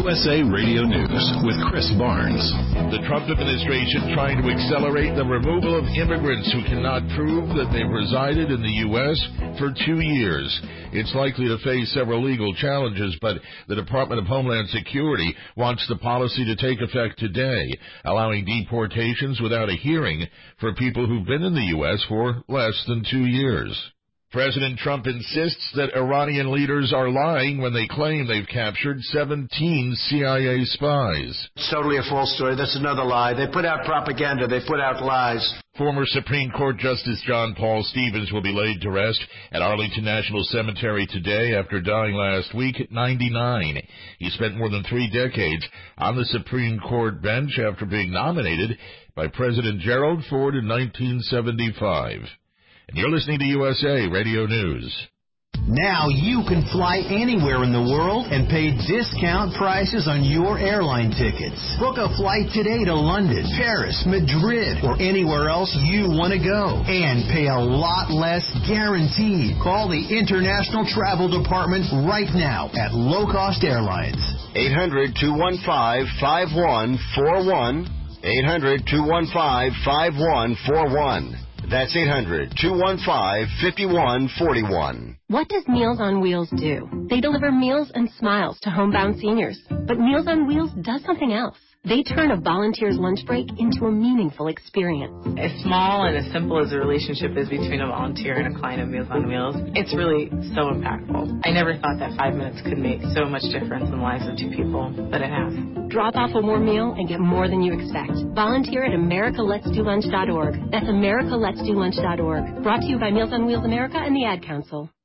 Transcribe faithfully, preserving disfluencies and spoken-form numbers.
S A Radio News with Chris Barnes. The Trump administration trying to accelerate the removal of immigrants who cannot prove that they've resided in the U S for two years. It's likely to face several legal challenges, but the Department of Homeland Security wants the policy to take effect today, allowing deportations without a hearing for people who've been in the U S for less than two years. President Trump insists that Iranian leaders are lying when they claim they've captured seventeen C I A spies. It's totally a false story. That's another lie. They put out propaganda. They put out lies. Former Supreme Court Justice John Paul Stevens will be laid to rest at Arlington National Cemetery today after dying last week at ninety-nine. He spent more than three decades on the Supreme Court bench after being nominated by President Gerald Ford in nineteen seventy-five. And you're listening to U S A Radio News. Now you can fly anywhere in the world and pay discount prices on your airline tickets. Book a flight today to London, Paris, Madrid, or anywhere else you want to go. And pay a lot less guaranteed. Call the International Travel Department right now at Low Cost Airlines. eight hundred, two one five, five one four one. eight hundred, two one five, five one four one. That's eight hundred, two one five, five one four one. What does Meals on Wheels do? They deliver meals and smiles to homebound seniors. But Meals on Wheels does something else. They turn a volunteer's lunch break into a meaningful experience. As small and as simple as the relationship is between a volunteer and a client of Meals on Wheels, it's really so impactful. I never thought that five minutes could make so much difference in the lives of two people, but it has. Drop off a warm meal and get more than you expect. Volunteer at America Let's Do Lunch dot org. That's America Let's Do Lunch dot org. Brought to you by Meals on Wheels America and the Ad Council.